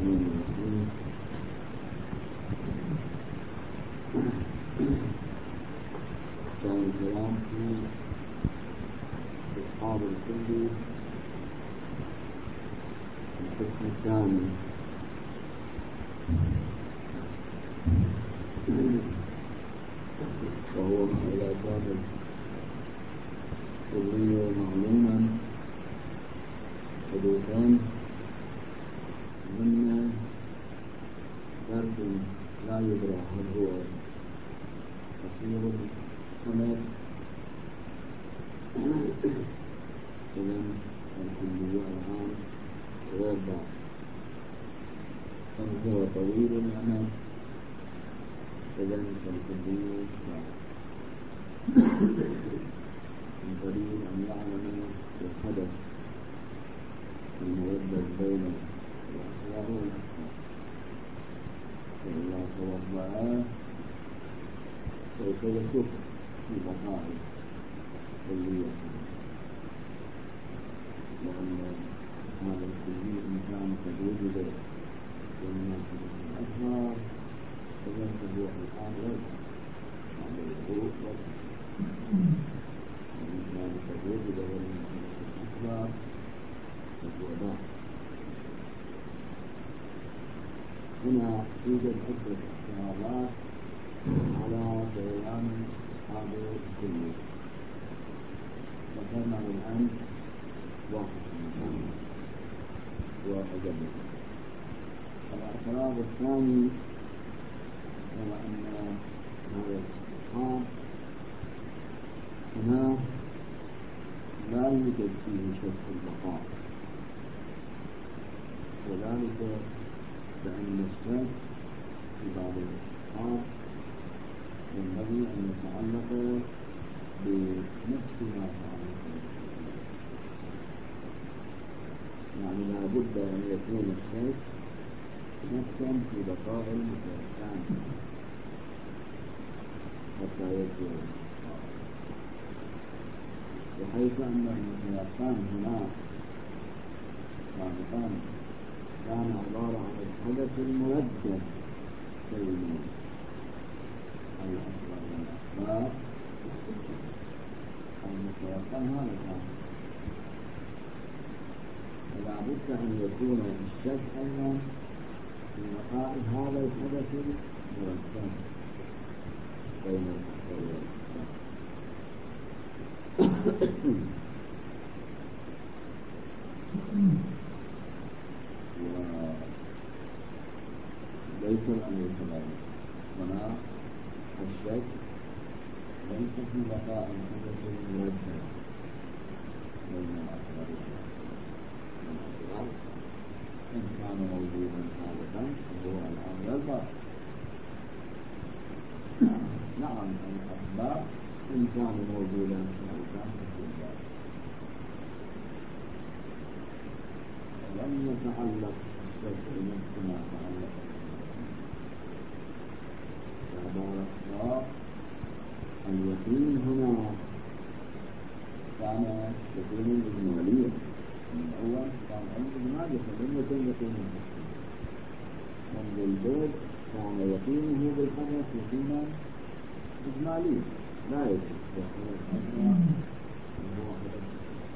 الرحمن الرحيم. كان الكلام في أصحاب الكل القسم الثاني، وهو ما إذا كان الكلي معلوما حدوثا من فرد لا يدرى هل هو قصير الأمد إذن الكلي العام غير بعض، أم هو طويل الأمد إذن الكلي بعض. الدليل أن يعلم بالحدث المردد بين الأصغر والأكبر، فإذا توضأ سوف يشك في بقاء كلية، لأن هذا الكلي إن كان قد وجد بين الحدث الأصغر إذن فهو الآن يرجع بعد الوضوء وإن كان قد وجد بين الحدث الأكبر فهو ضعف. هنا يوجد عدة احتمالات على بيان هذا الكلي، ذكرنا الآن واحد منهم وأجله. الاعتراض الثاني هو أن هذا الاستفهام هنا لا يوجد فيه شك البقاء، وذلك لأن الشك في بعض الاستفهام ينبغي أن يتعلق بنفس ما تعلق به، يعني لا بد أن يكون الشك نفسا في بقاء المتوقعان حتى يجري الاستفهام، بحيث أن المتوقعان هنا سابقا كان عبارة عن الحدث المردد بين الأصغر والأكبر المتوقع هذا كان، فلا بد أن يكون الشك أيضا في بقاء هذا الحدث المردد بين الأصغر والأكبر. وليس الأمر كذلك، هنا الشك ليس في بقاء الحدث المردد بين الأصغر والأكبر، إن كان موجودا سابقا فهو الآن يظهر. نعم الأكبر إن كان موجودا سابقا فهو يظهر. لم يتعلق الشك بنفس ما تعلق بعبارة الله اليقين هنا كان يقينا إجماليا، من الأول كان علم إجمالي فلم يكن يقينا تفصيليا، منذ البدء كان يقينه بالحدث يقينا إجماليا لا يشك في حدث أكبر وهو حدث.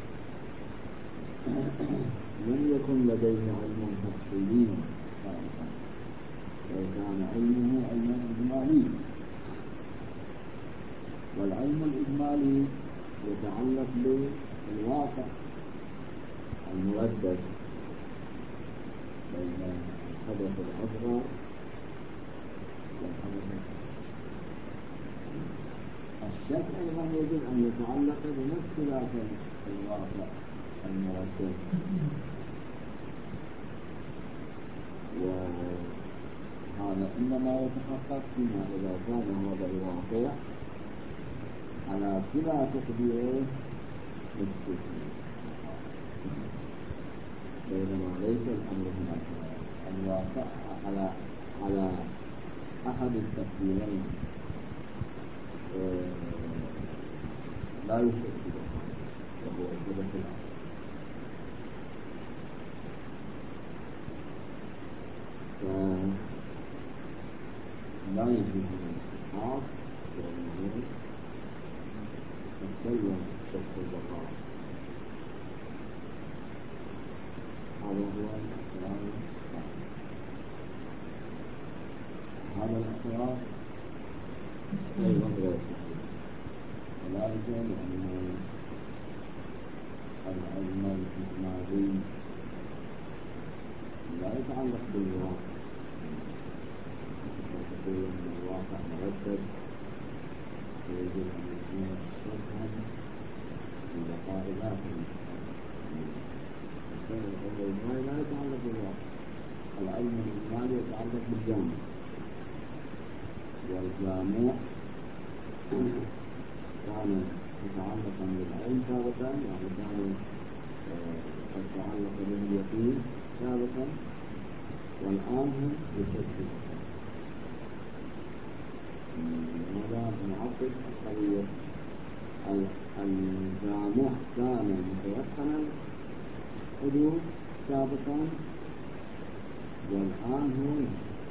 لم يكن لديه علم تفصيلي سابقا، بل كان علمه علما إجماليا، والعلم الإجمالي يتعلق بالواقع المردد بين الحدث الأصغر والحدث الأكبر. الشك أيضا يجب أن يتعلق بنفس ذات الواقع المردد، وهذا إنما يتحقق فيما إذا كان هذا الواقع على كلا تقديره مستثنى، بينما ليس الأمر هناك الواقع على أحد التقديرين لا يشك به وهو الحدث الأصغر. لا يجوز الاستصحاب لأنه تسلم شرط البقاء. هذا هو الاعتراض الثاني. هذا الاعتراض أيضا غير صحيح، وذلك لأن العلم الإجمالي لا يتعلق بالواقع، تقول أن الواقع مرتب ويجب أن يكون شرطا لبقاء ذاته. الإجمالي لا يتعلق بالواقع، العلم الإجمالي يتعلق بالجامع، والجامع كان متعلقا بالعلم سابقا، يعني كان قد تعلق به اليقين سابقا، والآن هم بشكل البقاء. لماذا نعطل القضية؟ الجامع كان متيقنا الحدوث سابقا، والآن هو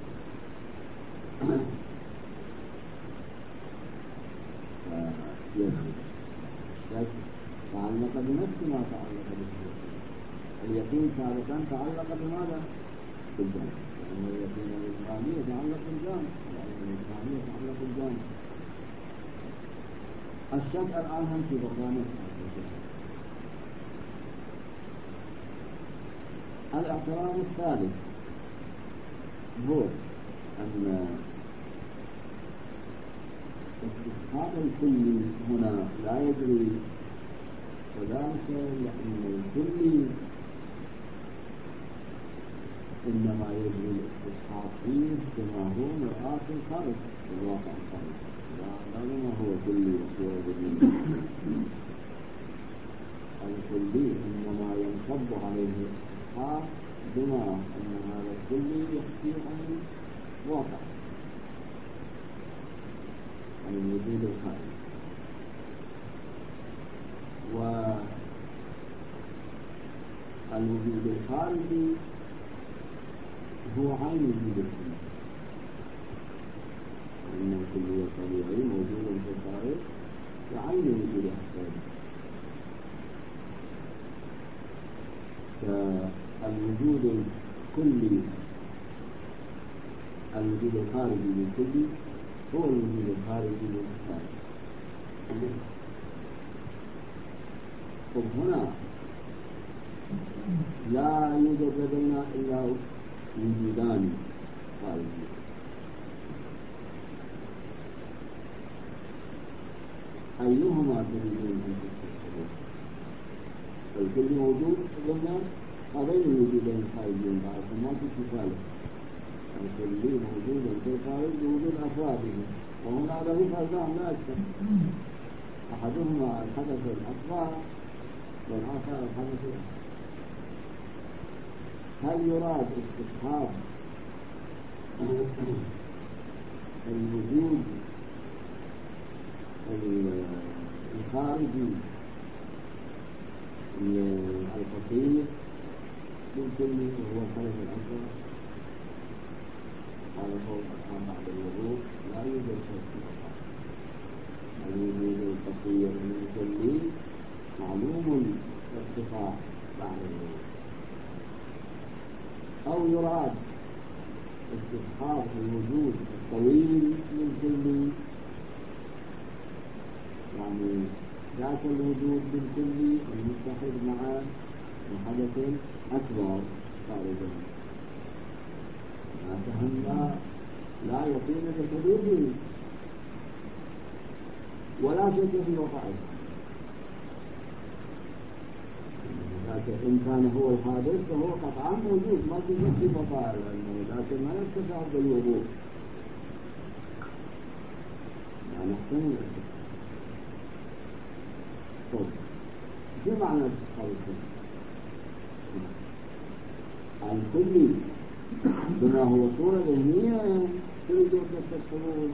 يجب الشك تعلق بنفس ما تعلق به اليقين سابقا. تعلق بماذا؟ بالجامع، لأن اليقين الإجمالي يتعلق بالجامع، العلم الإجمالي يتعلق بالجامع. الشك الآن هم في بقاء نفسه. الاعتراض الثالث هو أن الاستصحاب الكلي هنا لا يجري، وذلك لأن الكلي إنما يجري الاستصحاب فيه بما هو مرآة الخارج الواقع الخارج، لا بما هو كلي وصورة جديدة. الكلي إنما ينصب عليه الاستصحاب بما أن هذا الكلي يحكي عن واقع، عن الوجود الخارجي. والوجود الخارجي هو عين الوجود الكلي، لأن الكلي الطبيعي موجود في الخارج وعين الوجود الخارجي. فالوجود الكلي، الوجود الخارجي للكلي هو الوجود الخارجي للخارج. هنا لا يوجد لدينا إلا وجودان خارجيان، أيهما تريدون أن تستصحبوا؟ الكل موجود قلنا هذين الوجودين الخارجيين بعد ما في ثالث. الكل موجود في الخارج بوجود أفراده، وهنا له فردان لا أكثر، أحدهما الحدث الأصغر والآخر الحدث الأكبر. هل يراد استصحاب الوجود الخارجي الخطير بالكل وهو الحدث الأكبر؟ هذا قول الآن بعد الوضوء لا يوجد شيء في البقاء. الوجود الخطير بالكل معلوم الارتفاع بعد الوضوء. أو يراد استصحاب الوجود الطويل بالكل، يعني ذات الوجود بالكل المتحد مع الحدث الأكبر خارجا. ما فهمنا لا يقين بحدوثه ولا شك في وقعه، لكن إن كان هو الحادث فهو قطعا موجود ما في شك في وقعه، لكن ما يرتفع بالوضوء، لا نحتمل. شو معنى استصحاب الكلي؟ بما هو صورة ذهنية تريدون تستصحبوه،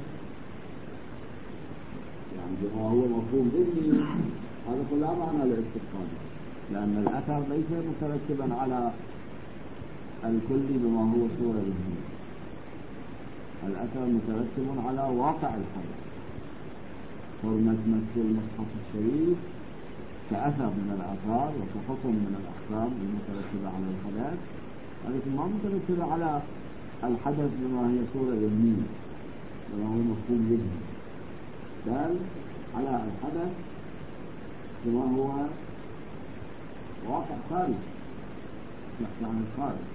يعني بما هو مفهوم ذهني، هذا لا معنى للاستصحاب، لأن الأثر ليس مترتبا على الكلي بما هو صورة ذهنية. الأثر مترتب على واقع الحدث. حرمة مس المصحف الشريف كأثر من الآثار وكحكم من الأحكام المترتبة على الحدث، ولكن ما مترتبة على الحدث بما هي صورة ذهنية بما هو مفهوم ذهني، بل على الحدث بما هو واقع خارجي يحكي عن الخارج.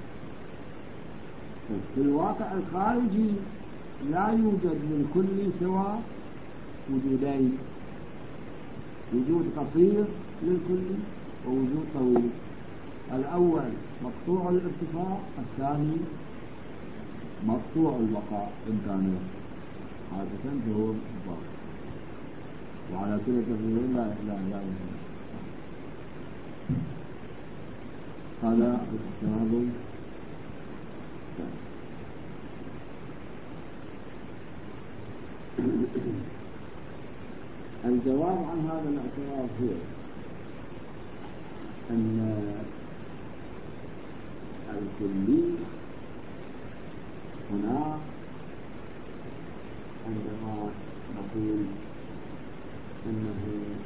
في الواقع الخارجي لا يوجد للكل سوى وجودين، وجود قصير للكل ووجود طويل. الأول مقطوع الارتفاع، الثاني مقطوع البقاء إن كان حادثا فهو باطل، وعلى كل تفسير لا يمكن. هذا الاعتراض الجواب عن هذا الاعتراض هو أن الكلي هنا عندما نقول أنه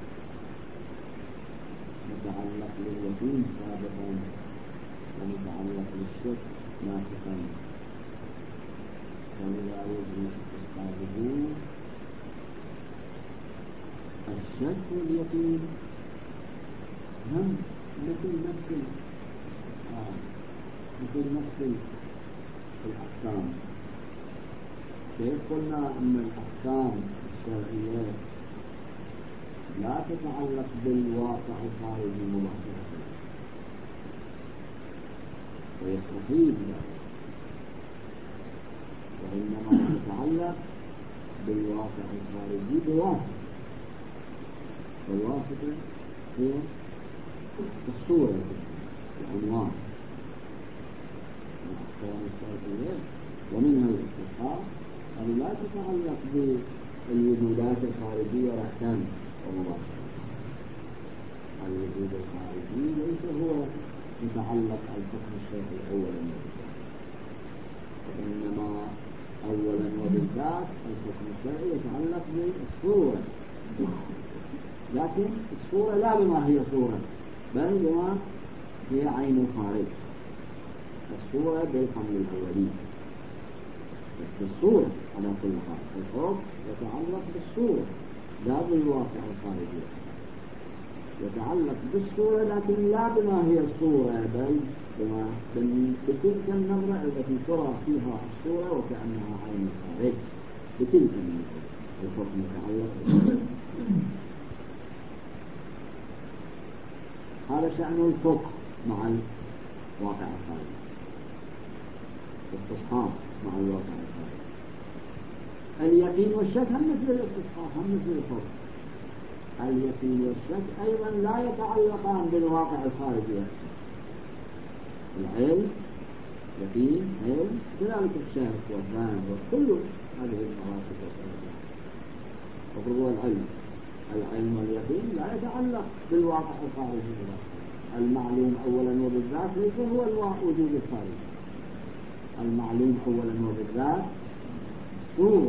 متعلق باليقين سابقا ومتعلق بالشك لاحقا، ولا يجوز استصحابه الشك واليقين هم مثل نفس الأحكام. كيف قلنا أن الأحكام الشرعية لا تتعلق بالواقع الخارجي مباشرة ويستحيل ذلك، وإنما تتعلق بالواقع الخارجي بواسطة، والواسطة هي الصورة العنوان الأحكام الشرعية ومنها الاستصحاب. هذه لا تتعلق بالوجودات الخارجية رأسا ومباشرة. الوجود الخارجي ليس هو يتعلق الحكم الشرعي أولا، وإنما أولا وبالذات الحكم الشرعي يتعلق بالصورة، لكن الصورة لا بما هي صورة بل بما هي عين الخارج. الصورة بالحمل الأولي، الصورة على كل حال الحكم يتعلق بالصورة لا بالواقع الخارجي، يتعلق بالصورة لكن لا بما هي الصورة بل بتلك النظرة التي ترى فيها الصورة وكأنها عين الخارج. بتلك النظرة الحكم يتعلق بالصورة. هذا شأن الفقه مع الواقع الخارجي، الاستصحاب مع الواقع الخارجي. اليقين والشك هم مثل الاستصحاب، هم مثل الفقه. اليقين والشك أيضا لا يتعلقان بالواقع الخارجي. العلم يقين علم كذلك الشك والظن وكل هذه المراتب والأشياء. وهو العلم واليقين لا يتعلق بالواقع الخارجي. المعلوم أولا وبالذات ليس هو الوجود الخارجي. المعلوم أولا وبالذات هو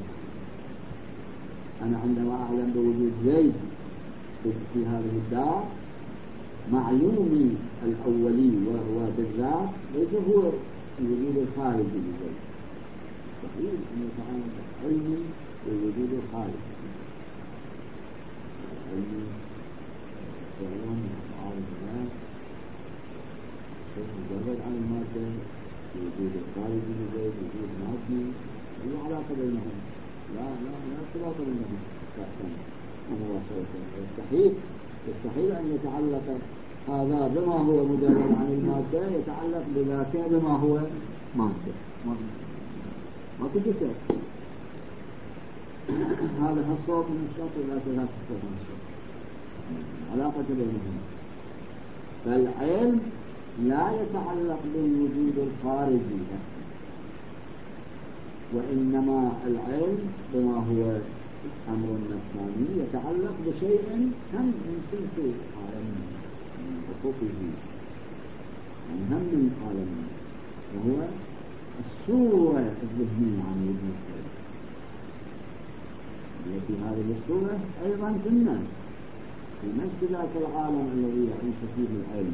أنا عندما أعلم بوجود زيد في هذه الدار، معلومي الأولي وهو بالذات ليس هو الوجود الخارجي لزيد. صحيح أن يتعلق علمي بالوجود الخارجي، علمي يعلم أفعال الناس مجرد عن المادة، الوجود الخارجي لزيد وجود مادي، لا علاقة بينهم، لا ارتباط بينهم يستحيل أن يتعلق هذا بما هو مجرد عن المادة يتعلق بذاته بما هو مادة. ما تجسد هذا الصوت من الشوط ولا ثلاث الصوت من الشوط، علاقة بينهم. فالعلم لا يتعلق بالوجود الخارجي نفسه، وإنما العلم بما هو أمر نفساني يتعلق بشيء هم من سلسلة عالمي من حقوقه، هم من عالمي، وهو الصورة الذهنية عن وجود الخير، التي هذه الصورة أيضا في الناس، في نفس ذاك العالم الذي يعيش فيه العلم،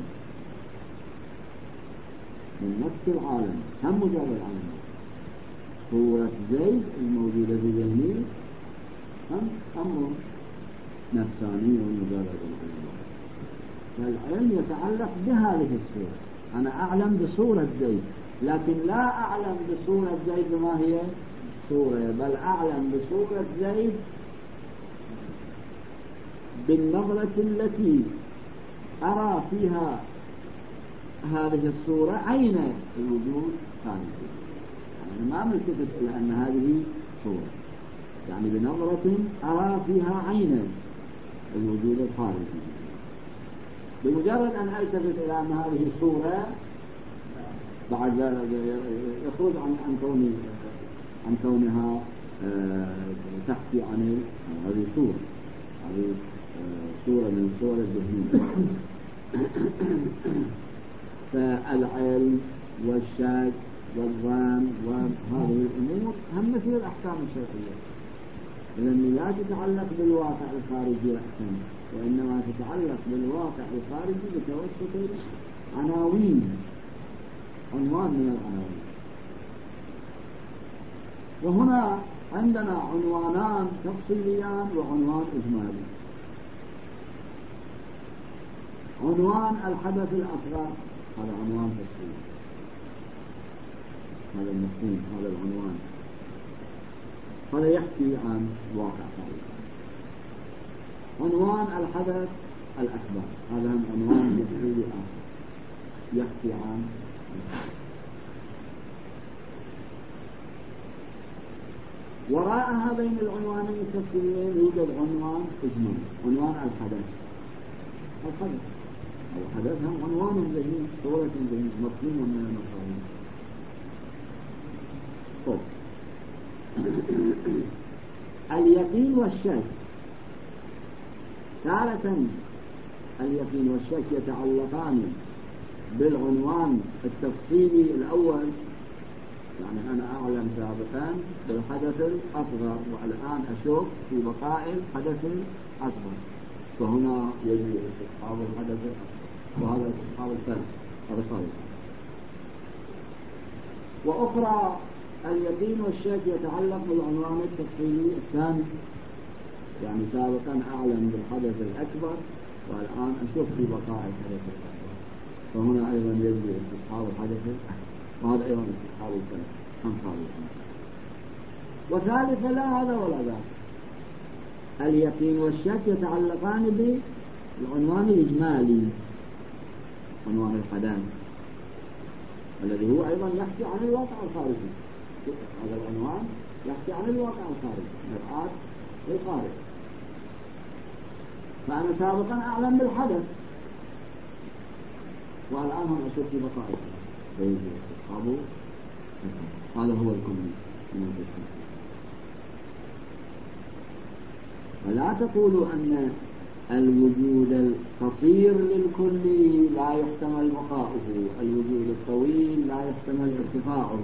من نفس العالم هم مجرد عالم. صورة زيد الموجودة في ذهني هم أمر نفساني ومجرد العلم، فالعلم يتعلق بهذه الصورة. أنا أعلم بصورة زيد، لكن لا أعلم بصورة زيد ما هي صورة، بل أعلم بصورة زيد بالنظرة التي أرى فيها هذه الصورة عين الوجود خارجي. يعني ما ملتفت إلى أن هذه صورة، يعني بنظرة أرى فيها عين الوجود الخارجي. بمجرد أن ألتفت إلى أن هذه صورة بعد يخرج عن كونها تحكي عن هذه صورة، هذه صورة من الصور الذهنية. فالعلم والشك والظن وهذه الأمور هم مثل الأحكام الشرعية، لأن لا تتعلق بالواقع الخارجي رأسا، وإنما تتعلق بالواقع الخارجي بتوسط عناوين، عنوان من العناوين. وهنا عندنا عنوانان تفصيليان وعنوان إجمالي. عنوان الحدث الأصغر هذا عنوان تفصيلي، هذا المفهوم، هذا العنوان، هذا يحكي عن واقع خارجي. عنوان الحدث الأكبر هذا هم عنوان تفصيلي آخر يحكي عن الحدث. وراء هذين العنوانين التفصيليين يوجد عنوان إجمالي، عنوان الحدث. الحدث هم عنوان ذهني، صورة ذهنية، مفهوم من المفاهيم. اليقين والشك، تارة اليقين والشك يتعلقان بالعنوان التفصيلي الأول، يعني أنا أعلم سابقا بالحدث الأصغر والآن أشك في بقاء الحدث الأصغر، فهنا يجب استصحاب الحدث الأصغر، وهذا استصحاب الفرق، هذا صحيح. وأخرى اليقين والشك يتعلق بالعنوان التفصيلي الثاني، يعني سابقا أعلم بالحدث الأكبر والآن أشك في بقاء الحدث الأكبر، فهنا أيضا يجب استصحاب الحدث الأكبر، وهذا أيضا استصحاب الفرق، هم خالصين. وثالثا لا هذا ولا ذاك، اليقين والشك يتعلقان بالعنوان الإجمالي، عنوان الحدث الذي هو أيضا يحكي عن الواقع الخارجي. هذا العنوان يحكي عن الواقع الخارجي، مرآة الخارج. فأنا سابقا أعلم بالحدث والآن هم أشك في بقاء الحدث، هذا هو الكلي من التشكيل. فلا تقولوا أن الوجود القصير للكلي لا يحتمل بقاؤه، الوجود الطويل لا يحتمل ارتفاعه،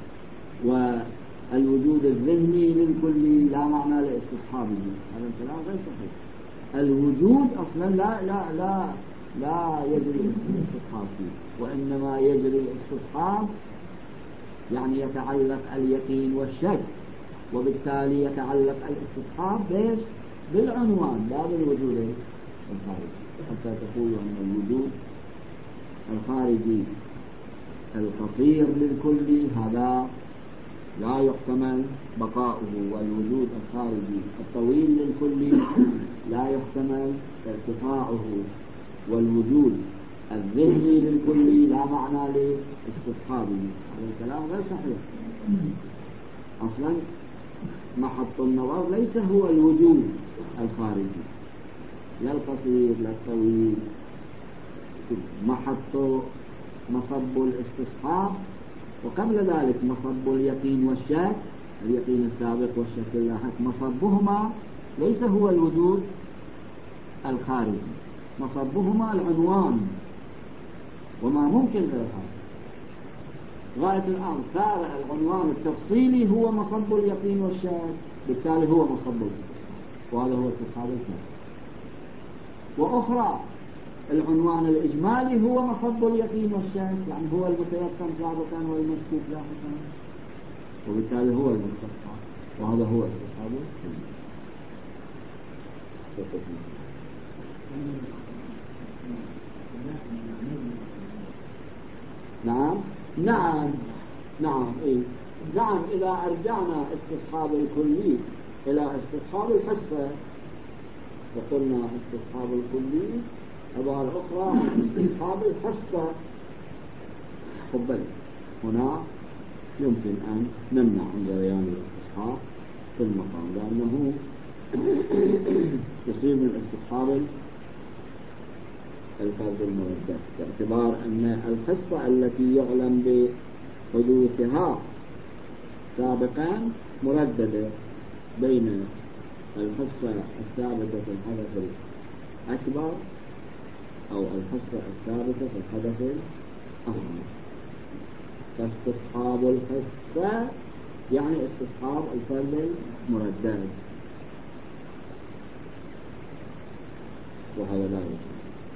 والوجود الذهني للكلي لا معنى لاستصحابه. هذا الكلام غير صحيح. الوجود أصلا لا يجري الاستصحاب فيه، وإنما يجري الاستصحاب يعني يتعلق اليقين والشك، وبالتالي يتعلق الاستصحاب بإيش؟ بالعنوان لا بالوجود الخارجي، حتى تقول أن الوجود الخارجي القصير للكلي هذا لا يحتمل بقاؤه، والوجود الخارجي الطويل للكلي لا يحتمل ارتفاعه، والوجود الذهني للكلي لا معنى لاستصحابه. هذا الكلام غير صحيح. أصلا محط النظر ليس هو الوجود الخارجي، لا القصير لا الطويل، مصب الاستصحاب، وقبل ذلك مصب اليقين والشك، اليقين السابق والشك اللاحق، مصبهما ليس هو الوجود الخارجي، مصبهما العنوان، وما ممكن غير هذا. غاية الأمر صار العنوان التفصيلي هو مصب اليقين والشك، بالتالي هو مصب الاستصحاب، وهذا هو استصحاب الفهم. وأخرى العنوان الإجمالي هو مصب اليقين والشك، يعني هو المتيقن سابقا والمشكوك لاحقا، وبالتالي هو المستصحب، وهذا هو استصحاب الفهم. نعم إذا أرجعنا استصحاب الكلي إلى استصحاب الحصة وقلنا استصحاب الكلي عبارة أخرى عن استصحاب الحصة، قبل هنا يمكن أن نمنع عن جريان الاستصحاب في المقام، لأنه يصير من استصحاب الفرد المردد، باعتبار أن الحصة التي يعلم بحدوثها سابقا مرددة بين الحصة الثابتة في الحدث الأكبر أو الحصة الثابتة في الحدث الأصغر. فاستصحاب الحصة يعني استصحاب الفرد المردد، وهذا لا يمكن.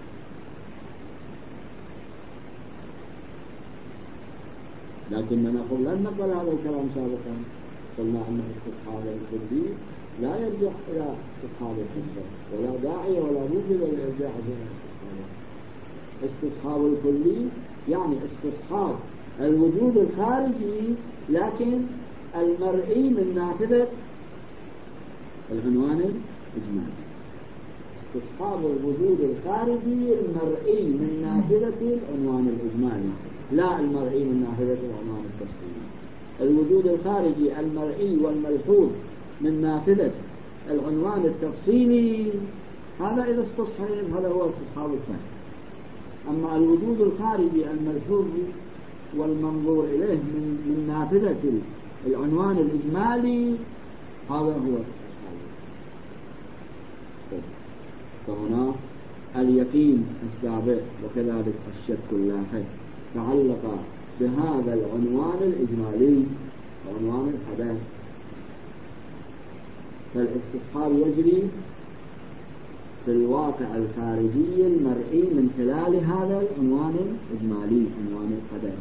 لكننا لن نقبل هذا الكلام سابقا، قلنا أن استصحاب الكلي لا يرجع إلى استصحاب الحصة، ولا داعي ولا موجب للإرجاع إلى استصحاب الكلي يعني استصحاب الوجود الخارجي لكن المرئي من نافذة العنوان الإجمالي. استصحاب الوجود الخارجي المرئي من نافذة العنوان الإجمالي، لا المرئي من نافذة العنوان التفصيلي. الوجود الخارجي المرئي والملحوظ من نافذة العنوان التفصيلي، هذا إذا استصحب هذا هو استصحاب الفهم. أما الوجود الخارجي الملحوظ والمنظور إليه من نافذة العنوان الإجمالي، هذا هو استصحاب الفهم. فهنا اليقين السابق وكذلك الشك اللاحق تعلق بهذا العنوان الإجمالي، عنوان الحدث، فالاستصحاب يجري في الواقع الخارجي المرئي من خلال هذا العنوان الإجمالي، عنوان الحدث،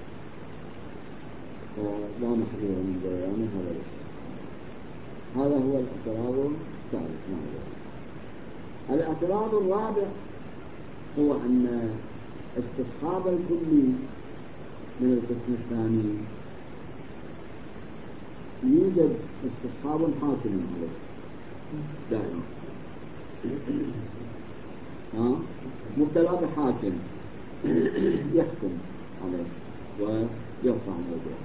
ولا محظور من جريان هذا الاستصحاب. هذا هو الاعتراض الثالث. الاعتراض الرابع هو أن استصحاب الكلي من القسم الثاني يوجد استصحاب حاكم عليه دائما، مبتلى بحاكم يحكم عليه ويرفع موضوع.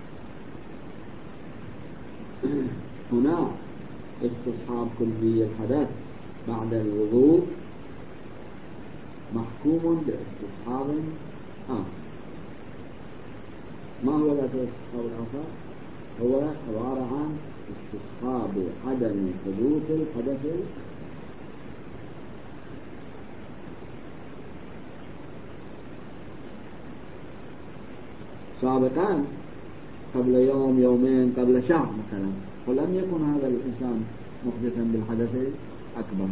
هنا استصحاب كلي الحدث بعد الوضوء محكوم باستصحاب آخر. ما هو ذات الاستصحاب الآخر؟ هو عبارة عن استصحاب عدم حدوث الحدث. سابقا قبل يوم يومين قبل شهر مثلا، ولم يكن هذا الإنسان محدثا بالحدث الأكبر.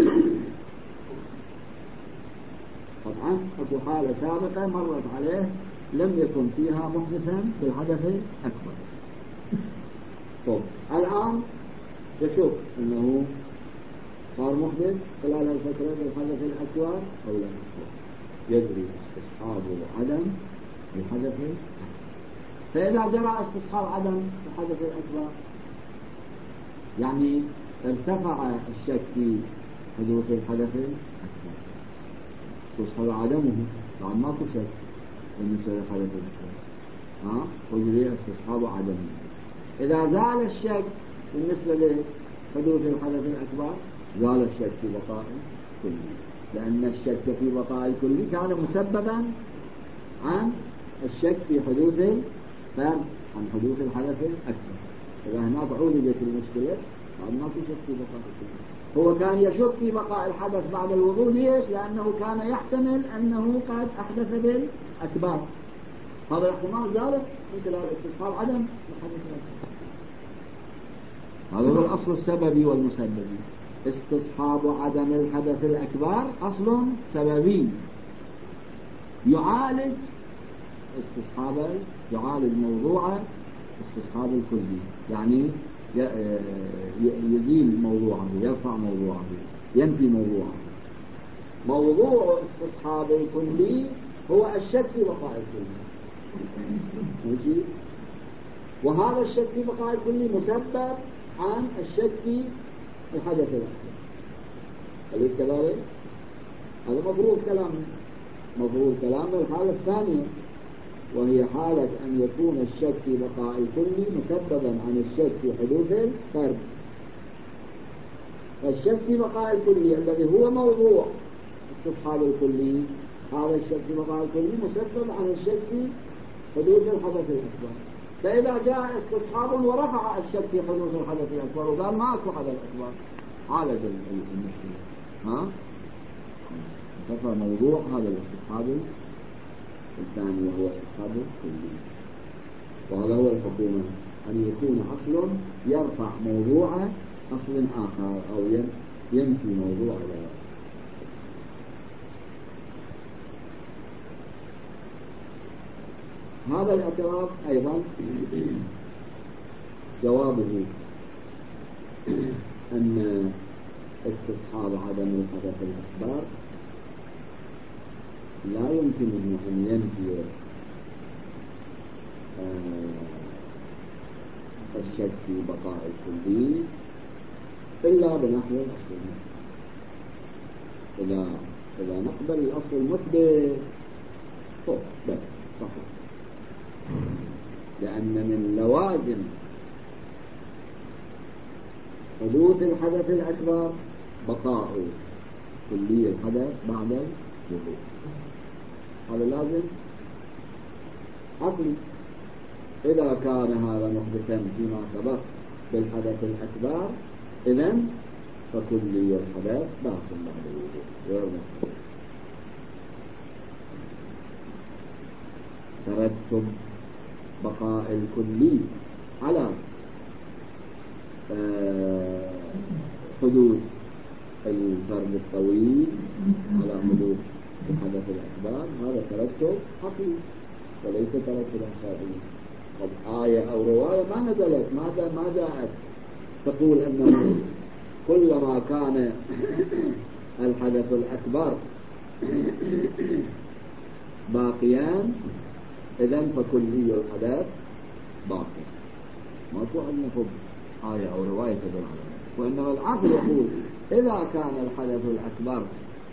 طبعا أكو حالة سابقة مرت عليه لم يكن فيها محدثا بالحدث الأكبر. طب الآن يشوف أنه صار محدث خلال الفترة بالحدث الأكبر أو لا، يجري استصحاب عدم الحدث الأكبر. فإذا جرى استصحاب عدم الحدث الأكبر يعني ارتفع الشك في حدوث الحدث الأكبر، استصحاب عدمه طبعا ماكو شك بالنسبة للحدث الأكبر، وجري استصحاب عدمه. إذا زال الشك بالنسبة لحدوث الحدث الأكبر زال الشك في بقاء الكلي، لأن الشك في بقاء الكلي كان مسببا عن الشك في حدوث عن حدوث الحدث الأكبر. إذا هناك عولجت المشكلة بعد ما في شك في بقاء الكلي. هو كان يشك في بقاء الحدث بعد الوضوء، ليش؟ لأنه كان يحتمل أنه قد أحدث بالأكبر، هذا الاحتمال ذلك من خلال استصحاب عدم الحدث الأكبر. هذا هو الأصل السببي والمسببي. استصحاب عدم الحدث الأكبر أصل سببي يعالج موضوع استصحاب الكلي، يعني يزيل موضوعه، يرفع موضوعه، ينفي موضوعه. موضوع استصحاب الكلي هو الشك في بقاء الكلي، وهذا الشك في بقاء الكلي مسبب عن الشك في الحدث الأكبر. أليس كذلك؟ هذا مفروض كلام الحالة الثانية، وهي حالة أن يكون الشك في بقاء الكلي مسببا عن الشك في حدوث الفرد. الشك في بقاء الكلي الذي هو موضوع استصحاب الكلي، هذا الشك في بقاء الكلي مسبب عن الشك في حدوث الحدث الأكبر. فإذا جاء استصحاب ورفع الشك في حدوث الحدث الأكبر وقال ما أكو حدث أكبر، عالج المشكلة. كفى موضوع هذا الاستصحاب الثاني وهو استصحاب الكلي. وهذا هو الحكومة، أن يكون أصل يرفع موضوع أصل آخر أو ينفي موضوع آخر. هذا الاعتراف أيضا جوابه أن استصحاب عدم الحدث الأكبر لا يمكنه أن ينفي الشك في بقاء الكلي إلا بنحو الأصل. إذا نقبل الأصل المثبت بس صحيح، لأن من لوازم حدوث الحدث الأكبر بقاء كلي الحدث بعد الوجود. هذا لازم عقلي. إذا كان هذا محدثا فيما سبق بالحدث الأكبر إذن فكلي الحدث باق بعد الوجود. ترتب بقاء الكلي على حدوث الفرد الطويل، على حدوث الحدث الأكبر، هذا ترتب عقلي وليس ترتبا شرعيا. طب آية أو رواية ما نزلت، ما جاءت تقول أنه كلما كان الحدث الأكبر باقيان إذن فكلي الحدث باقي. ما تقول أنه آية أو رواية تدل على ذلك، وإنما العقل يقول إذا كان الحدث الأكبر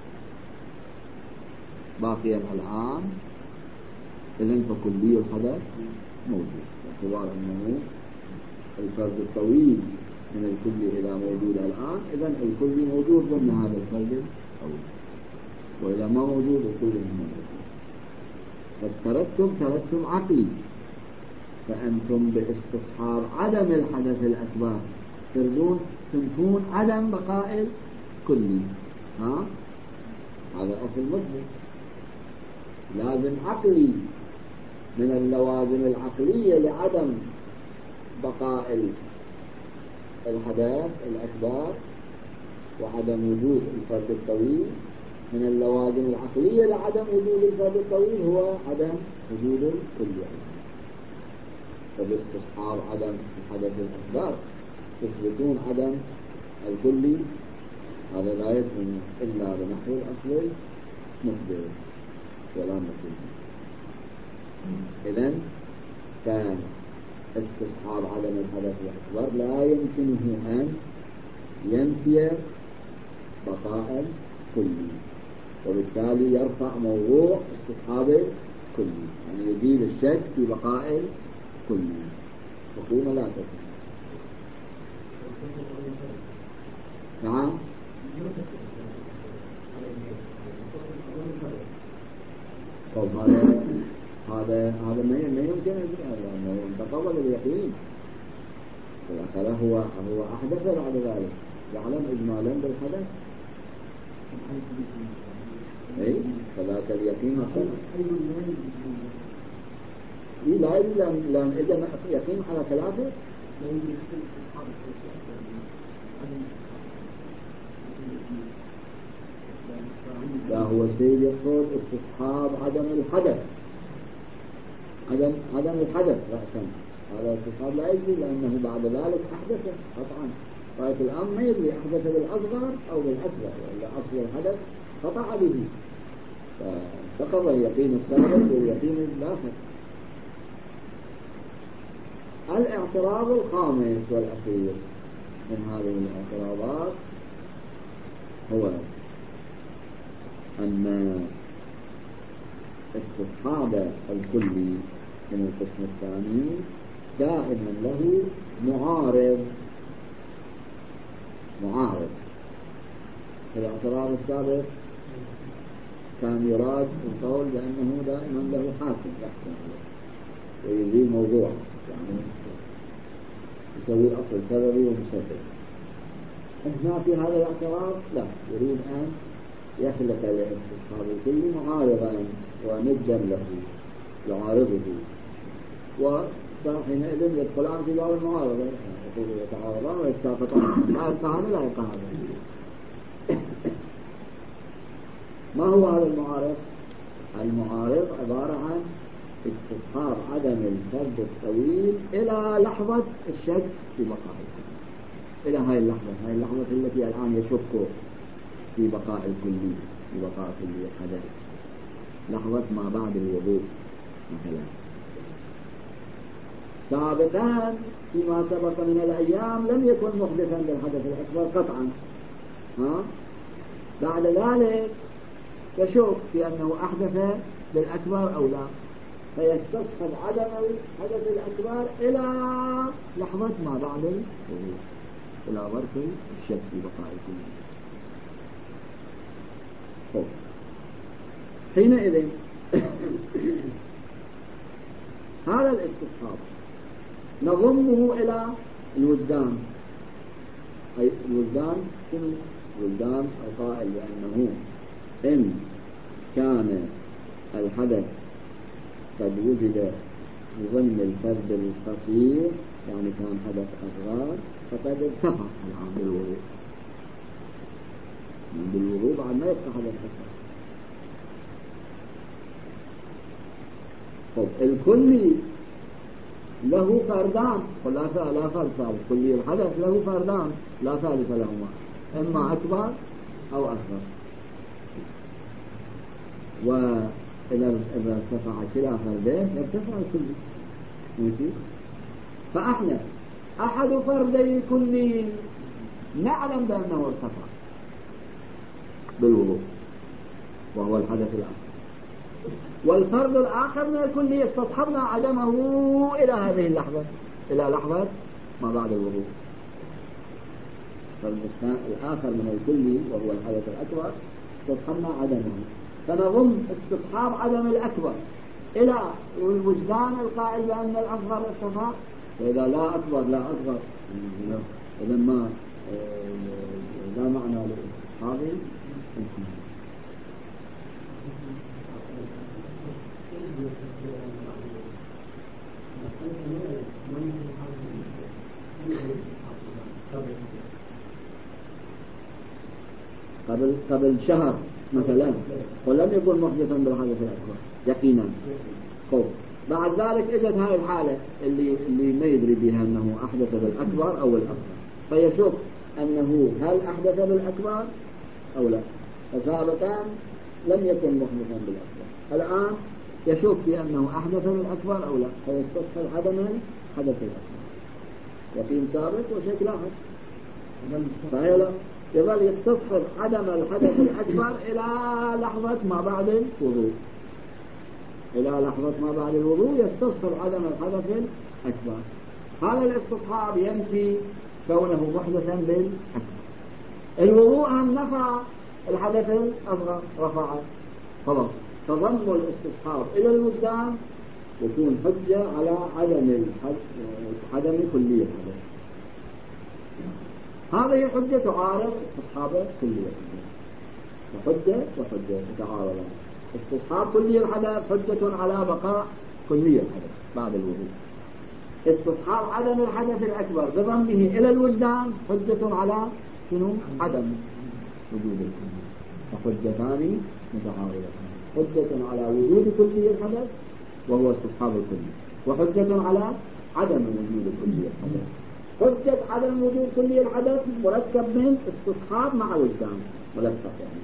باقيا الآن إذن فكلي الحدث موجود، باعتبار أنه الفرد الطويل من الكلي إذا موجود الآن إذن الكلي موجود ضمن هذا الفرد الطويل، وإذا ما موجود الكلي موجود. فالترتب ترتب عقلي، فأنتم باستصحاب عدم الحدث الأكبر تنفون عدم بقاء الكلي. هذا أصل مثبت لازم عقلي من اللوازم العقلية لعدم بقاء الحدث الأكبر وعدم وجود الفرد الطويل. من اللوازم العقلية لعدم وجود الفرد الطويل هو عدم وجود الكلي. فباستصحاب عدم الحدث الأكبر تثبتون عدم الكلي، هذا لا يكون إلا بنحو الأصل مثبت ولا مثبت. إذن فاستصحاب عدم الحدث الأكبر لا يمكنه أن ينفي بقاء الكلي، وبالتالي يرفع موضوع استصحاب الكلي، يعني يزيل الشك في بقاء الكلي. حكومة لا تكون. نعم. طب هذا ما يمكن أن يتقبل اليقين. والآخر هو أحدث بعد ذلك يعلم إجمالا بالحدث. فذاك اليقين لا يجوز لأن إذا يقيم على ثلاثة لا هو السيد يقصد استصحاب عدم الحدث، عدم الحدث رأسا، هذا الاستصحاب لا يجوز لأنه بعد ذلك أحدث قطعا. رأيت الآن ما يدري أحدث بالأصغر أو بالأكبر، ولا أصل الحدث قطع به، فانتقض اليقين السابق واليقين الآخر. الاعتراض الخامس والأخير من هذه الاعتراضات هو أن استصحاب الكلي من القسم الثاني دائما له معارض. في الاعتراض السابق كان يراد القول بأنه دائما له حاكم يحكم ويزيل موضوع، يعني يسوي الأصل سببي ومسبب. هنا في هذا الاعتراض لا، يريد أن يخلق الاستصحاب الكلي معارضا ومدا له يعارضه، وحينئذ يدخلان في باب المعارضة، يتعارضان ويتساقطان، لا يبقى هذا لا يبقى هذا. ما هو هذا المعارض؟ المعارض عبارة عن استصحاب عدم الفرد الطويل إلى لحظة الشك في بقائه، إلى هاي اللحظة التي الآن يشك في بقاء الكلي، في بقاء كلي الحدث، لحظة ما بعد الوضوء مثلا. سابقا فيما سبق من الأيام لم يكن محدثا بالحدث الأكبر قطعا، بعد ذلك يشك في أنه أحدث بالأكبر أو لا، فيستصحب عدم الحدث الأكبر إلى لحظة ما بعد الوضوء، إلى ظرف الشك في بقاء الكلي. حينئذ هذا الاستصحاب نضمه إلى الوجدان. أي الوجدان شنو؟ الوجدان القائل بأنه إن كان الحدث قد وجد ضمن الفرد الخفيف، يعني كان حدث أصغر، فقد ارتفع الآن بالوضوء بعد ما يبقى حدث أصغر. الكلي له فردان، لا فرد ثالث، كلي الحدث له فردان لا ثالث لهما، إما أكبر أو أصغر، وإذا ارتفع كلا فردين يرتفع الكلي. ماشي؟ فإحنا أحد فردي الكلي نعلم بأنه ارتفع بالوضوء وهو الحدث الأصغر، والفرد الآخر من الكلي استصحبنا عدمه إلى هذه اللحظة، إلى لحظة ما بعد الوضوء. الفرد الآخر من الكلي وهو الحدث الأكبر استصحبنا عدمه، فنضم استصحاب عدم الأكبر إلى الوجدان القائل بأن الأصغر ارتفع، فإذا لا أكبر لا أصغر إذا ما لا معنى للاستصحاب. قبل شهر مثلا ولم يكن محدثا بالحدث الأكبر يقينا، بعد ذلك اجت هاي الحالة اللي ما يدري بها أنه أحدث بالأكبر أو الأصغر، فيشك أنه هل أحدث بالأكبر أو لا، فسابقا لم يكن محدثا بالأكبر، الآن يشك في أنه أحدث بالأكبر أو لا، فيستصحب عدم الحدث الأكبر. يقين سابق وشك لاحق، يظل يستصحب عدم الحدث الأكبر إلى لحظة ما بعد الوضوء، إلى لحظة ما بعد الوضوء يستصحب عدم الحدث الأكبر. هذا الاستصحاب ينفي كونه محدثا بالأكبر. الوضوء هم نفع الحدث الأصغر، رفعه خلاص، تضم الاستصحاب إلى الوجدان يكون حجة على عدم كلية الحدث. هذه حجة تعارض استصحاب كلية الحدث، وحجة تتعارضان. استصحاب كلية الحدث حجة على بقاء كلية الحدث بعد الوجود. استصحاب عدم الحدث الأكبر بضمه إلى الوجدان حجة على شنو؟ عدم وجود الكلية. فحجتان متعارضتان، حجة على وجود كلية الحدث وهو استصحاب الكلية، وحجة على عدم وجود كلية الحدث. حجة عدم وجود كلية الحدث مركب من استصحاب مع وجدان ملتق يعني.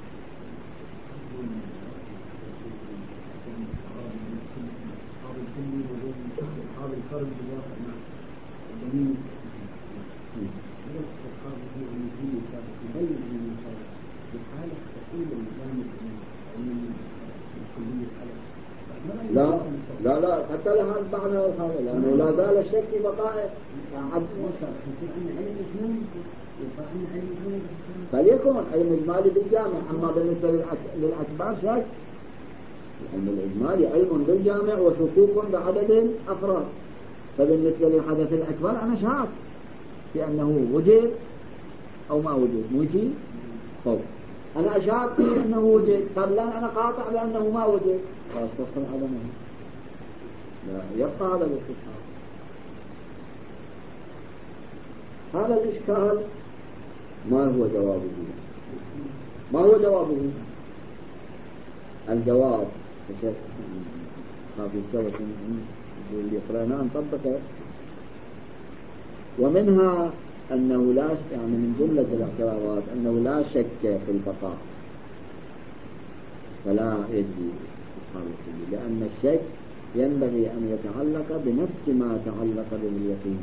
لا لا لا حتى لها المعنى هذا، لأنه لا زال الشك في بقاء فليكن علم إجمالي بالجامع. أما بالنسبة للأكبر شك، العلم الإجمالي علم بالجامع وشكوك بعدد الأفراد. فبالنسبة للحدث الأكبر أنا شاك في أنه وجد أو ما وجد، موجي طب أنا أشاك في أنه وجد، طب لا أنا قاطع بأنه ما وجد، فاستصحب عدمه، لا يبقى هذا الاستصحاب. هذا الإشكال ما هو جوابه؟ ما هو جوابه؟ الجواب خافي الشوك اللي قرأناه نطبقه. ومنها أنه لا يعني من جملة الاعتراضات أنه لا شك في البقاء، فلا يجري استصحاب الكلية، لأن الشك ينبغي أن يتعلق بنفس ما تعلق به اليقين.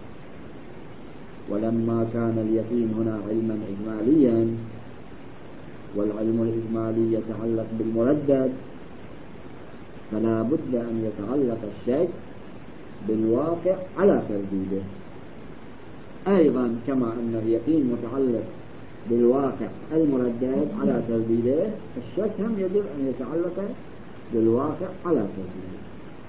ولما كان اليقين هنا علما إجماليا والعلم الإجمالي يتعلق بالمردد، فلا بد أن يتعلق الشك بالواقع على ترديده أيضا، كما أن اليقين متعلق بالواقع المردد على ترديده، الشك هم يجب أن يتعلق بالواقع على ترديده.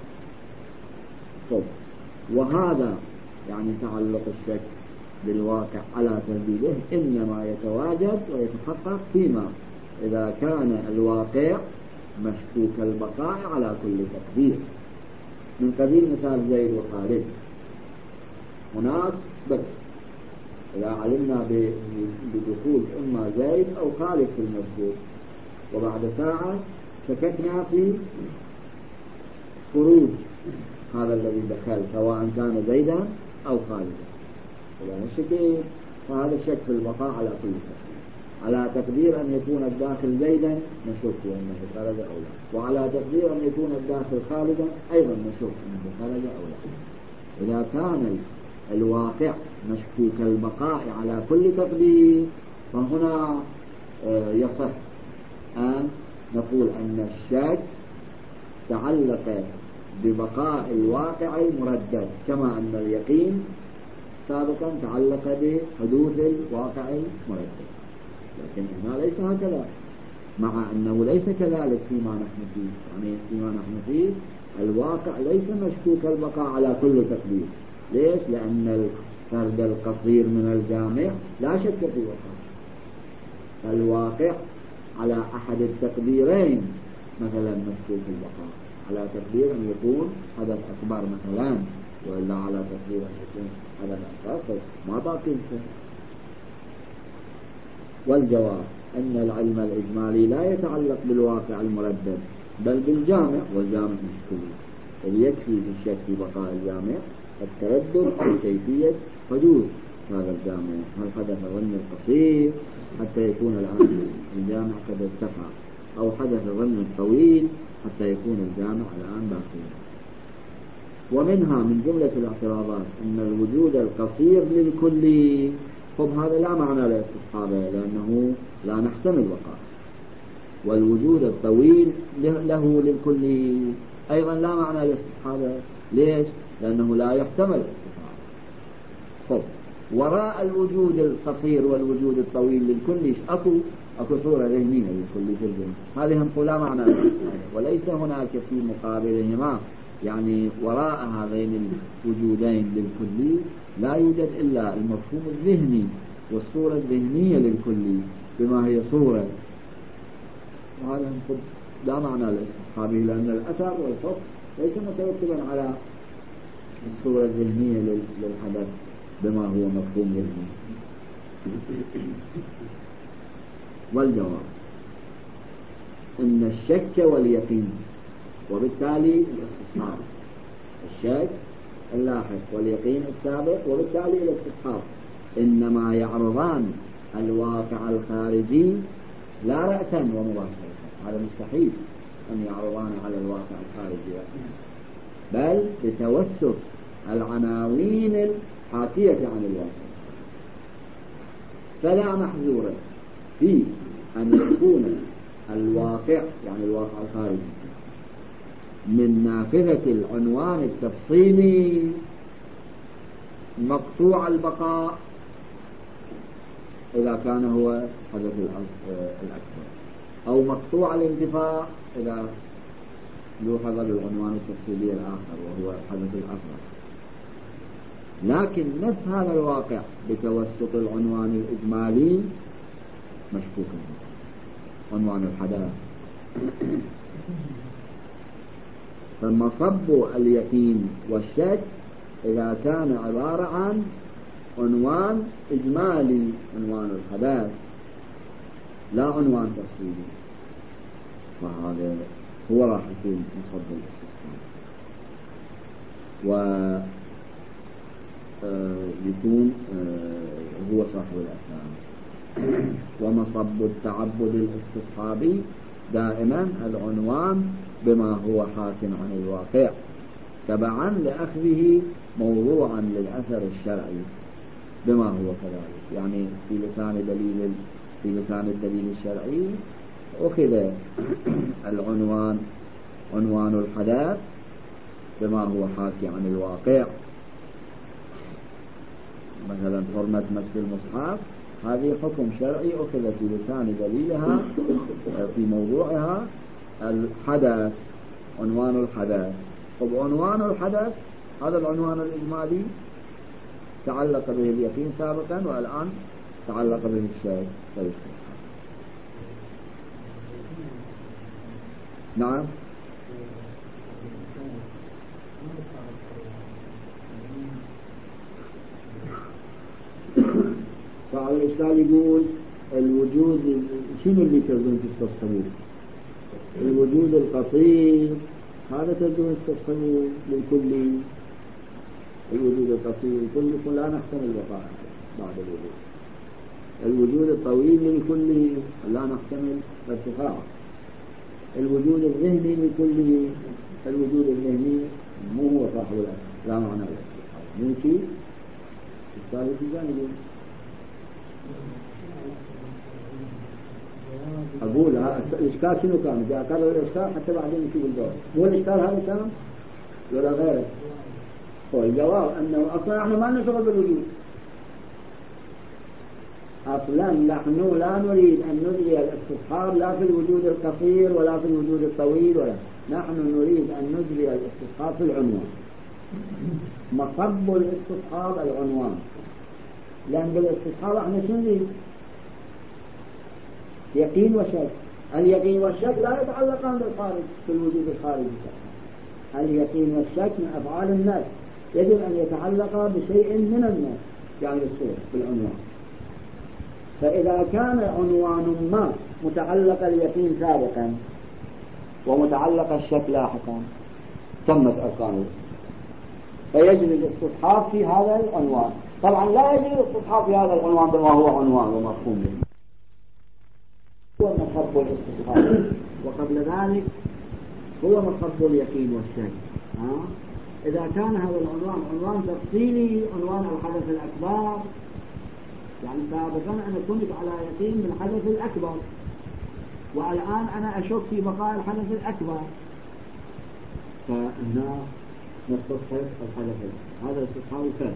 طب وهذا يعني تعلق الشك بالواقع على ترديده إنما يتواجد ويتحقق فيما إذا كان الواقع مشكوك البقاء على كل تقدير، من قبيل مثال زيد وخالد. هناك بس إذا علمنا بدخول إما زيد أو خالد في المسجد، وبعد ساعة شككنا في خروج هذا الذي دخل سواء كان زيدا أو خالدا، إذا نشكك فهذا الشك في البقاء على كل تقدير. على تقدير أن يكون الداخل زيدا نشك أنه خرج أو لا، وعلى تقدير أن يكون الداخل خالدا أيضا نشك أنه خرج أو لا. إذا كان الواقع مشكوك البقاء على كل تقدير فهنا يصح أن نقول أن الشك تعلق ببقاء الواقع المردد، كما أن اليقين سابقا تعلق بحدوث الواقع المردد. لكن هنا ليس هكذا، مع أنه ليس كذلك فيما نحن فيه. يعني فيما نحن فيه الواقع ليس مشكوك البقاء على كل تقدير. ليش؟ لأن الفرد القصير من الجامع لا شك في وقعه، فالواقع على أحد التقديرين مثلا مشكوك البقاء، على تقدير أن يكون حدث أكبر مثلا، وإلا على تقدير أن يكون حدث أصغر، ما باقي شيء. والجواب أن العلم الإجمالي لا يتعلق بالواقع المردد بل بالجامع، والجامع مشكوك، إذ يكفي في الشك في بقاء الجامع التردد في كيفية حدوث هذا الجامع، هل حدث ظن القصير حتى يكون الآن الجامع قد ارتفع، أو حدث ظن الطويل حتى يكون الجامع الآن باقيا. ومنها من جملة الاعتراضات أن الوجود القصير للكلي، طب هذا لا معنى لاستصحابه لأنه لا نحتمل بقاء، والوجود الطويل له للكلي أيضا لا معنى لاستصحابه. ليش؟ لأنه لا يحتمل استصحابه. طب وراء الوجود القصير والوجود الطويل للكلي أكو صورة ذهنية للكلي في الذهن، هذه هم لا معنى لاستصحابه، وليس هناك في مقابلهما يعني وراء هذين الوجودين للكلي لا يوجد إلا المفهوم الذهني والصورة الذهنية للكلي بما هي صورة، وهذا لا معنى لاستصحابه، لأن الأثر والحكم ليس مترتبا على الصورة الذهنية للحدث بما هو مفهوم ذهني. والجواب إن الشك واليقين وبالتالي الاستصحاب، الشك اللاحق واليقين السابق وبالتالي الاستصحاب إنما يعرضان الواقع الخارجي لا رأسا ومباشرة. هذا مستحيل أن يعرضان على الواقع الخارجي رأسا، بل بتوسط العناوين الحاكية عن الواقع. فلا محذور في أن يكون الواقع يعني الواقع الخارجي من نافذة العنوان التفصيلي مقطوع البقاء إذا كان هو حدث الأكبر، أو مقطوع الانتفاع إذا لوحظ بالعنوان التفصيلي الآخر وهو الحدث الأصغر. لكن نفس هذا الواقع بتوسط العنوان الإجمالي مشكوك به، عنوان الحدث. فمصب اليقين والشك إذا كان عبارة عن عنوان إجمالي، عنوان الحدث لا عنوان تفصيلي، فهذا هو راح يكون مصب الاستثناء ويكون هو صاحب الأفعال. ومصب التعبد الاستصحابي دائما العنوان بما هو حاكم عن الواقع تبعا لأخذه موضوعا للأثر الشرعي بما هو كذلك. يعني في لسان الدليل الشرعي أخذ العنوان عنوان الحدث بما هو حاكي عن الواقع، مثلا حرمة مس المصحف، هذه حكم شرعي أخذ في لسان دليلها في موضوعها الحدث، عنوان الحدث. طب عنوان الحدث هذا العنوان الإجمالي تعلق به اليقين سابقا والآن تعلق به الشك والاستثناء. نعم. صاحب الإشكال يقول الوجود شنو اللي تريدون تستصحبوه؟ الوجود القصير هذا تريدون تستصحبوه للكلي، الوجود القصير الكلي يقول لا نحتمل بقاء بعد الوجود. الوجود الطويل للكلي لا نحتمل ارتفاع. الوجود الذهني للكلي، الوجود الذهني مو هو صاحب الأساس، لا معنى له مو شيء يستاهل في جانبه. أقول الإشكال شنو كان؟ بدي أكرر الإشكال حتى بعدين نشوف الجواب. مو الإشكال هذا كان ولا غيره؟ هو الجواب أنه أصلا إحنا ما نشغل بالوجود، أصلا نحن لا نريد أن نجري الاستصحاب لا في الوجود القصير ولا في الوجود الطويل، ولا نحن نريد أن نجري الاستصحاب في العنوان. مصب الاستصحاب العنوان، لأن بالاستصحاب احنا شو نريد؟ يقين وشك. اليقين والشك لا يتعلقان بالخارج في الوجود الخارجي. اليقين والشك من أفعال الناس، يجب أن يتعلق بشيء من الناس يعني الصورة بالعنوان. فإذا كان عنوان ما متعلق اليقين سابقا ومتعلق الشك لاحقا تمت أركانه، فيجري الاستصحاب في هذا العنوان. طبعا لا يجري الاستصحاب في هذا العنوان بما هو عنوان ومفهوم به، هو مصب الاستصحاب. وقبل ذلك هو مصب اليقين والشك. إذا كان هذا العنوان عنوان تفصيلي، عنوان الحدث الأكبر، يعني سابقا أنا كنت على يقين بالحدث الأكبر والآن أنا أشك في بقاء الحدث الأكبر، فهنا نستصحب الحدث الأكبر. هذا استصحاب الفرق.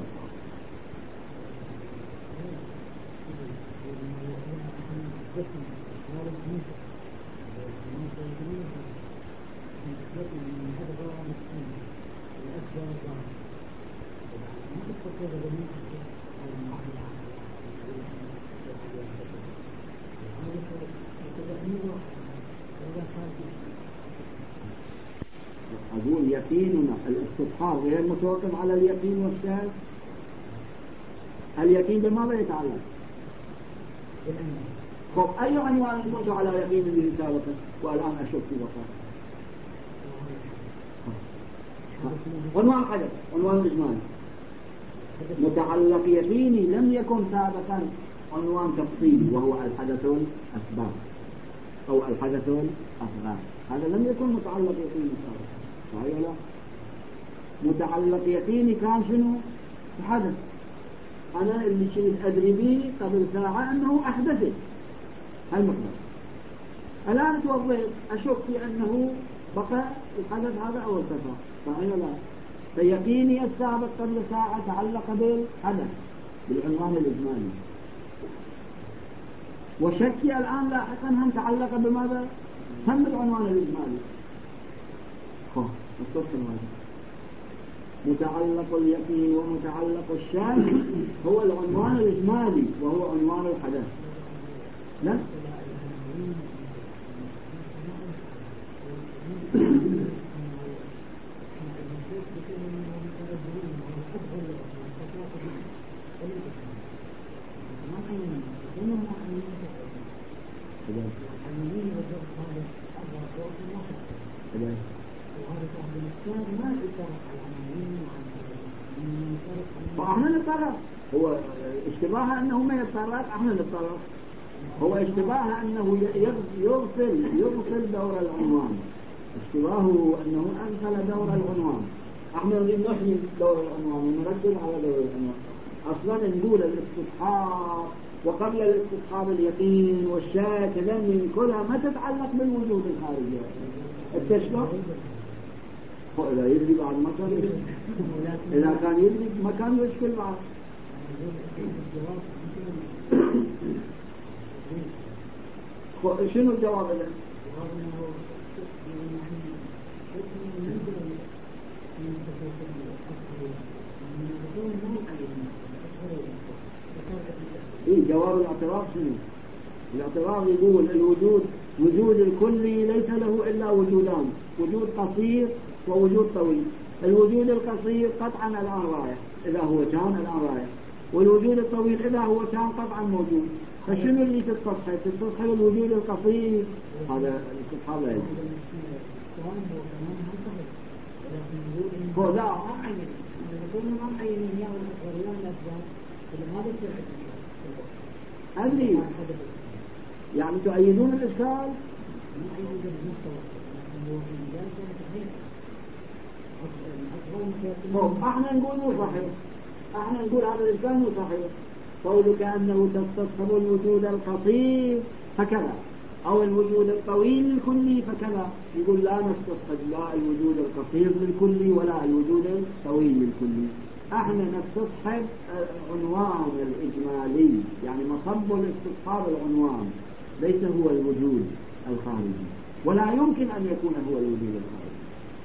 أقول يقيننا الاستصحاب غير متوقف على اليقين والشك. اليقين بماذا يتعلق؟ خب أي عنوان كنت على يقين به سابقا والآن أشك في بقاء؟ عنوان حدث، عنوان إجمالي متعلق يقيني لم يكن سابقا عنوان تفصيلي وهو الحدث الأسباب أو الحدث الأصغر، هذا لم يكن متعلق يقيني سابقا، صحيح ولا؟ متعلق يقيني كان شنو؟ الحدث. أنا اللي كنت أدري به قبل ساعة أنه أحدثت هالمقدار، الآن توضيت أشك في أنه بقى الحدث هذا أو ارتفع، صحيح ولا؟ فيقيني السابق قبل ساعة تعلق بالحدث بالعنوان الإجمالي، وشكي الآن لاحقا هم تعلق بماذا؟ هم بالعنوان الإجمالي. متعلق اليقين ومتعلق الشك هو العنوان الإجمالي وهو عنوان الحدث. لا فاحنا نتطرق، هو اشتباه انه ما يتطرق، احنا نتطرق، هو اشتباه انه يغفل دور العنوان، اشتباهه انه اغفل دور العنوان، احنا نريد نحيي دور العنوان ونركز على دور العنوان. اصلا نقول الاستصحاب وقبل الاستصحاب اليقين والشك لم كلها ما تتعلق بالوجود الخارجي. التشبه إذا يدري بعد ما كان يدري، إذا كان يدري ما كان يشكل بعد. شنو الجواب إذن؟ جواب الاعتراف شنو؟ الاعتراف يقول وجود الكلي ليس له إلا وجودان، وجود قصير ووجود طويل. الوجود القصير قطعا الآن رايح إذا هو كان الآن رايح، والوجود الطويل إذا هو كان قطعا موجود. فشنو اللي تستصحب الوجود القصير؟ هذا الاستصحاب لا يجوز. لا أدري يعني تؤيدون الإشكال؟ احنا نقول مو صحيح، احنا نقول هذا الإشكال مو صحيح. قولك أنه تستصحب الوجود القصير فكذا أو الوجود الطويل للكلي فكذا، يقول لا نستصحب لا الوجود القصير للكلي ولا الوجود الطويل للكلي، احنا نستصحب العنوان الإجمالي، يعني مصب الاستصحاب العنوان ليس هو الوجود الخارجي، ولا يمكن أن يكون هو الوجود الخارجي.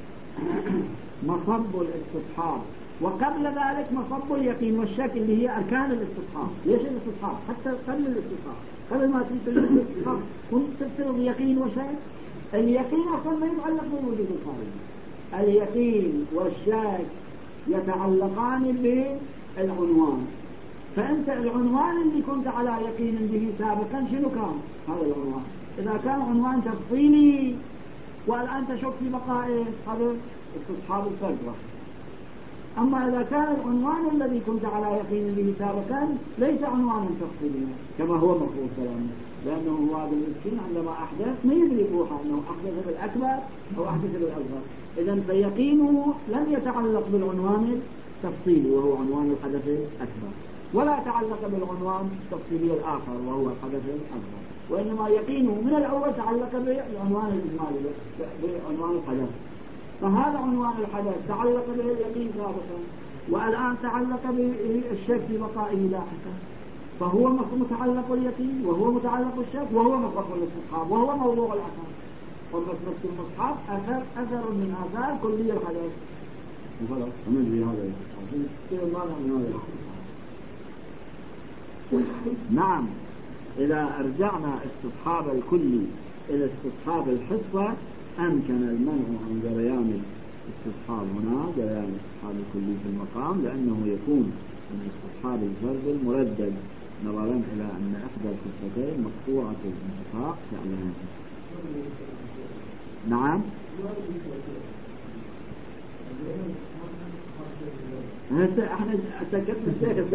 مصب الاستصحاب، وقبل ذلك مصب اليقين والشك اللي هي أركان الاستصحاب. ليش الاستصحاب؟ حتى قبل الاستصحاب، قبل ما تفسر الاستصحاب كنت تفسر اليقين وشك. اليقين أصلا ما يتعلق بالوجود الخارجي، اليقين والشك يتعلقان بالعنوان. فأنت العنوان اللي كنت على يقين به سابقا شنو كان؟ هذا العنوان. إذا كان عنوان تفصيلي والآن تشك في بقائه هذا استصحاب الفجرة. أما إذا كان العنوان الذي كنت على يقين به سابقا ليس عنوانا تفصيليا كما هو مفروض كلامه، لأنه هو هذا المسكين عندما أحدث ما يدري روحه أنه أحدث بالأكبر أو أحدث بالأصغر. إذن فيقينه لم يتعلق بالعنوان التفصيلي وهو عنوان الحدث الأكبر، ولا تعلق بالعنوان التفصيلي الآخر وهو الحدث الأصغر، وإنما يقينه من الأول تعلق بالعنوان الإجمالي بعنوان الحدث. فهذا عنوان الحدث تعلق به اليقين سابقا، والآن تعلق بالشك ببقائه لاحقا، فهو متعلق اليقين وهو متعلق الشك وهو مصدر الاستصحاب وهو موضوع الأثر. والمصدر المصحاب أثر من آثار كلية الحدث. وخلاص أمن هذا نعم. إذا أرجعنا استصحاب الكلي إلى استصحاب الحصة أمكن المنع عن جريان استصحاب هنا جريان الاستصحاب الكلي في المقام، لأنه يكون من استصحاب الفرد المردد نظرا إلى أن إحدى الخصلتين مقطوعة الانتفاع فعلا. نعم. احنا سكتنا الشيخ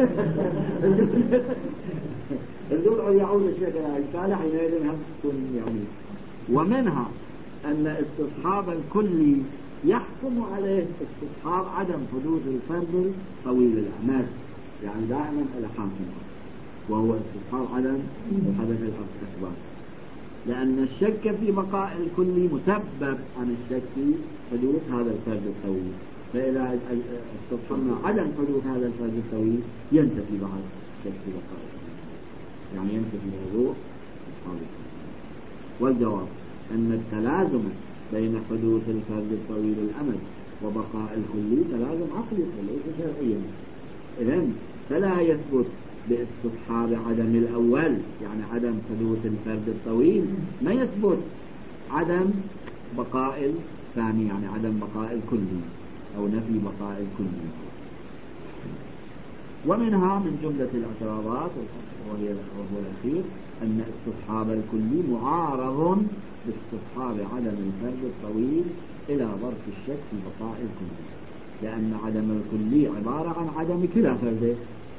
انتوا يعود الشيخ الإشكال حينئذ هم تكون يعني. ومنها أن استصحاب الكلي يحكم عليه استصحاب عدم حدوث الفرد طويل الأمد، يعني دائما إلى حاكم، وهو استصحاب عدم الحدث الأكبر، لأن الشك في بقاء الكلي مسبب عن الشك في حدوث هذا الفرد الطويل. فإذا استصحبنا عدم حدوث هذا الفرد الطويل ينتفي بعد الشك في بقاء الكلي، يعني ينتفي موضوع استصحاب الكلي. والجواب أن التلازم بين حدوث الفرد الطويل الأمد وبقاء الكلي تلازم عقلي وليس شرعيا. إذن فلا يثبت باستصحاب عدم الأول، يعني عدم حدوث الفرد الطويل، ما يثبت عدم بقاء الثاني، يعني عدم بقاء الكلي أو نفي بقاء الكلي. ومنها من جملة الاعتراضات وهو الأخير أن استصحاب الكلي معارض باستصحاب عدم الفرد الطويل إلى ظرف الشك في بقاء الكلي، لأن عدم الكلي عبارة عن عدم كلا فرده.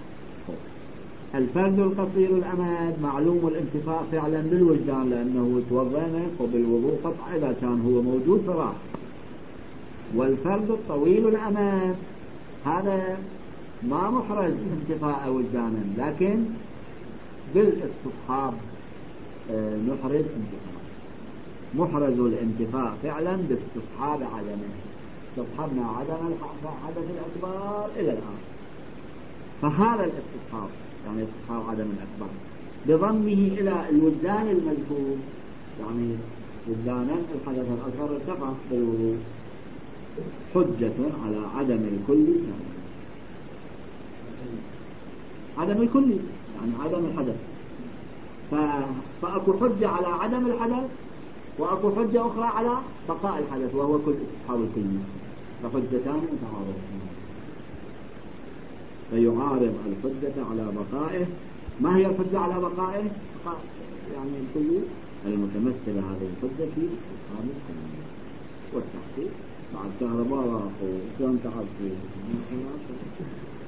الفرد القصير الأمد معلوم الانتفاع فعلا بالوجدان، لأنه توضأ وبالوضوء قطع إذا كان هو موجود فراح. والفرد الطويل الأمد هذا ما محرز انتفاء وجدانا، لكن بالاستصحاب نحرز انتفاء، محرز الانتفاع فعلا باستصحاب عدمه. استصحبنا عدم الأكبر إلى الآن، فهذا الاستصحاب يعني استصحاب عدم الأكبر بضمه إلى الوجدان المذكور، يعني وجدانا الحدث الأصغر ارتفع بالوضوء، حجة على عدم الكلي، عدم الكلي يعني عدم الحدث. فأكو حجة على عدم الحدث، وأكو حجة أخرى على بقاء الحدث، وهو كل استصحاب الكلي، فحجتان متعارضتان. فيعارض الحجة على بقائه. ما هي الحجة على بقائه؟ يعني الكلي المتمثلة هذه الحجة في استصحاب الكلي والتحقيق بعد كهرباء وشلون تعرف